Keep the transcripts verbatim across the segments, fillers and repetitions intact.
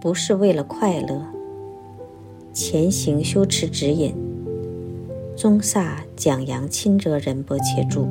不是为了快乐。前行修持指引，宗萨讲扬钦哲仁波切著。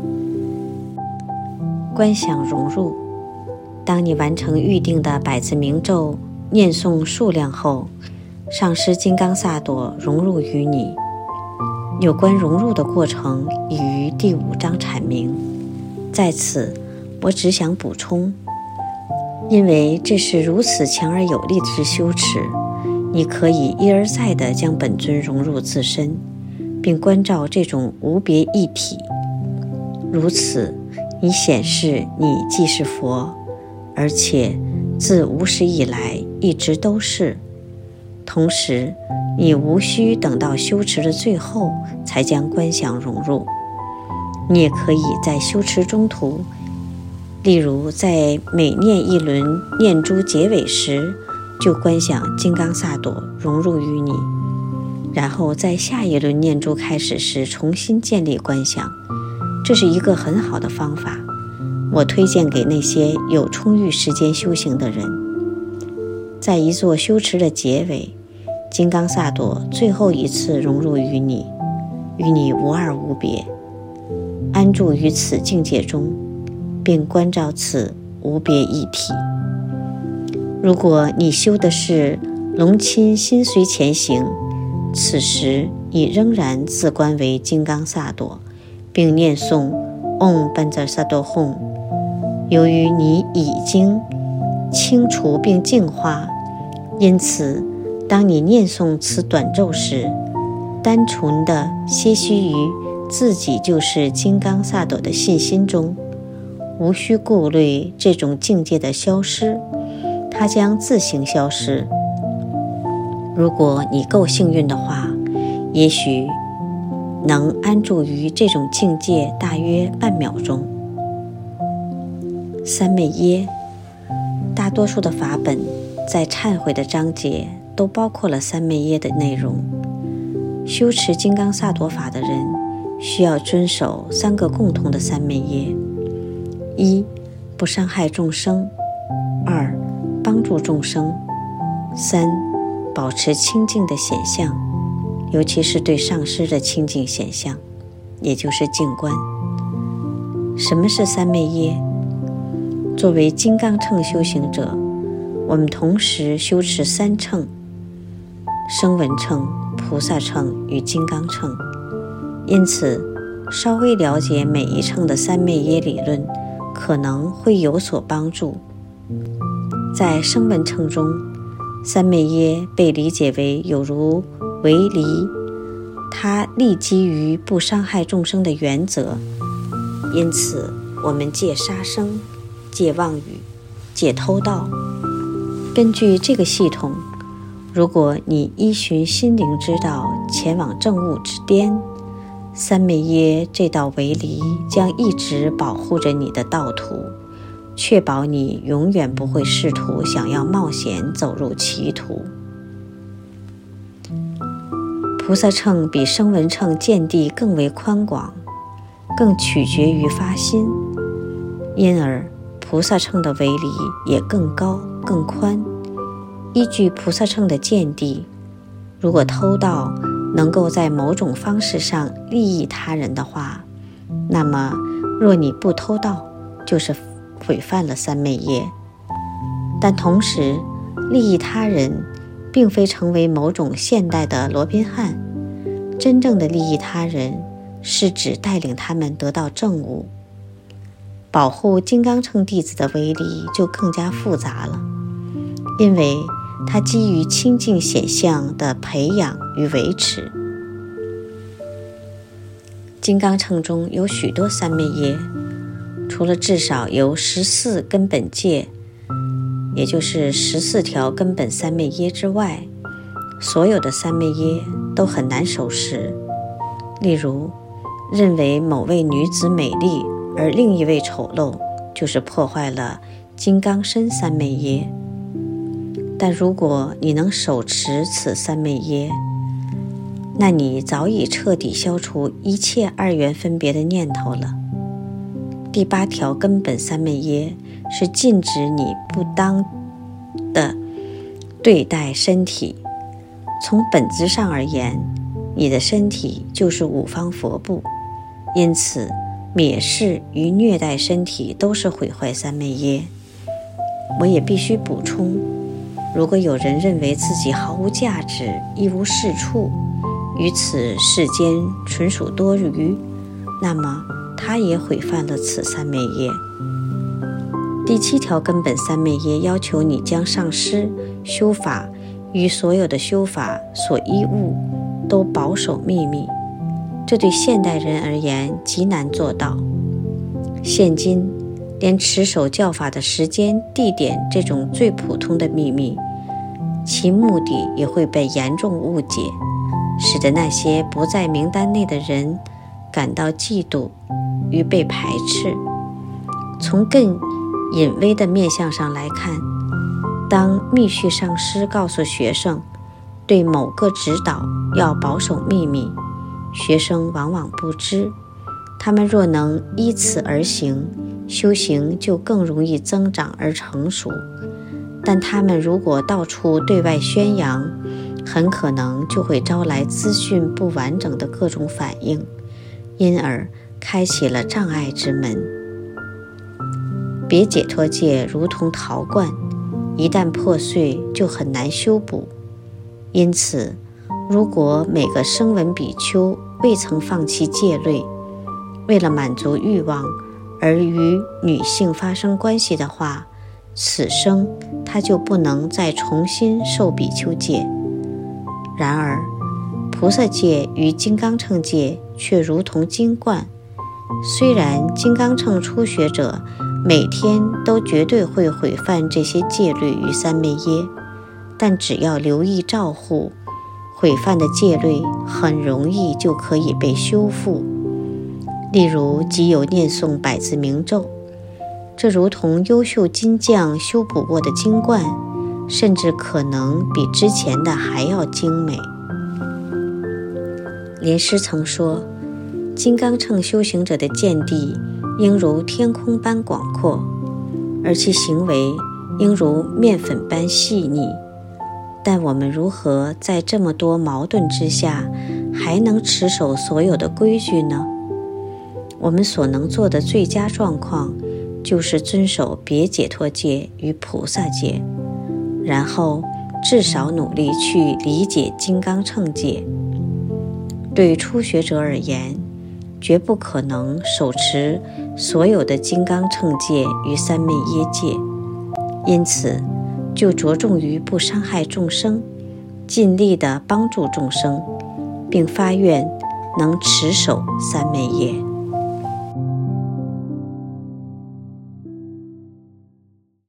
观想融入，当你完成预定的百字明咒念诵数量后，上师金刚萨埵融入于你。有关融入的过程已于第五章阐明，在此我只想补充，因为这是如此强而有力之修持，你可以一而再地将本尊融入自身，并关照这种无别一体。如此，你显示你既是佛，而且自无始以来一直都是。同时，你无需等到修持的最后才将观想融入，你也可以在修持中途，例如在每念一轮念珠结尾时，就观想金刚萨埵融入于你，然后在下一轮念珠开始时重新建立观想。这是一个很好的方法，我推荐给那些有充裕时间修行的人。在一座修持的结尾，金刚萨埵最后一次融入于你，与你无二无别，安住于此境界中，并关照此无别一体。如果你修的是龙亲心随前行，此时你仍然自观为金刚萨埵，并念诵 Om Banzar Sato Hum。 由于你已经清除并净化，因此当你念诵此短咒时，单纯地歇息于自己就是金刚萨埵的信心中，无需顾虑这种境界的消失，它将自行消失。如果你够幸运的话，也许能安住于这种境界大约半秒钟。三昧耶，大多数的法本在忏悔的章节都包括了三昧耶的内容。修持金刚萨埵法的人需要遵守三个共同的三昧耶：一、不伤害众生；二、帮助众生；三、保持清净的显相，尤其是对上师的清净显相，也就是净观。什么是三昧耶？作为金刚乘修行者，我们同时修持三乘：声闻乘、菩萨乘与金刚乘。因此，稍微了解每一乘的三昧耶理论可能会有所帮助。在声闻乘中，三昧耶被理解为有如为离，它立基于不伤害众生的原则。因此，我们戒杀生、戒妄语、戒偷盗。根据这个系统，如果你依循心灵之道前往正悟之巅，三昧耶这道为离将一直保护着你的道途，确保你永远不会试图想要冒险走入歧途。菩萨乘比声闻乘见地更为宽广，更取决于发心，因而菩萨乘的为离也更高更宽。依据菩萨乘的见地，如果偷盗能够在某种方式上利益他人的话，那么若你不偷盗，就是违犯了三昧耶。但同时，利益他人并非成为某种现代的罗宾汉，真正的利益他人是指带领他们得到正悟。保护金刚乘弟子的为离就更加复杂了，因为它基于清净显相的培养与维持。金刚乘中有许多三昧耶，除了至少由十四根本戒，也就是十四条根本三昧耶之外，所有的三昧耶都很难守持。例如，认为某位女子美丽而另一位丑陋，就是破坏了金刚身三昧耶。但如果你能手持此三昧耶，那你早已彻底消除一切二元分别的念头了。第八条根本三昧耶是禁止你不当的对待身体。从本质上而言，你的身体就是五方佛部，因此蔑视与虐待身体都是毁坏三昧耶。我也必须补充，如果有人认为自己毫无价值，一无是处，于此世间纯属多余，那么他也毁犯了此三昧耶。第七条根本三昧耶要求你将上师修法与所有的修法所依物都保守秘密，这对现代人而言极难做到。现今连持守教法的时间、地点这种最普通的秘密，其目的也会被严重误解，使得那些不在名单内的人感到嫉妒与被排斥。从更隐微的面向上来看，当密续上师告诉学生对某个指导要保守秘密，学生往往不知，他们若能依此而行，修行就更容易增长而成熟。但他们如果到处对外宣扬，很可能就会招来资讯不完整的各种反应，因而开启了障碍之门。别解脱戒如同陶罐，一旦破碎就很难修补。因此，如果每个声闻比丘未曾放弃戒律，为了满足欲望而与女性发生关系的话，此生他就不能再重新受比丘戒。然而，菩萨戒与金刚乘戒却如同金冠，虽然金刚乘初学者每天都绝对会毁犯这些戒律与三昧耶，但只要留意照护，毁犯的戒律很容易就可以被修复。例如，即有念诵百字明咒，这如同优秀金匠修补过的金冠，甚至可能比之前的还要精美。莲师曾说，金刚乘修行者的见地应如天空般广阔，而其行为应如面粉般细腻。但我们如何在这么多矛盾之下，还能持守所有的规矩呢？我们所能做的最佳状况，就是遵守别解脱戒与菩萨戒，然后至少努力去理解金刚乘戒。对初学者而言，绝不可能手持所有的金刚乘戒与三昧耶戒，因此就着重于不伤害众生，尽力地帮助众生，并发愿能持守三昧耶。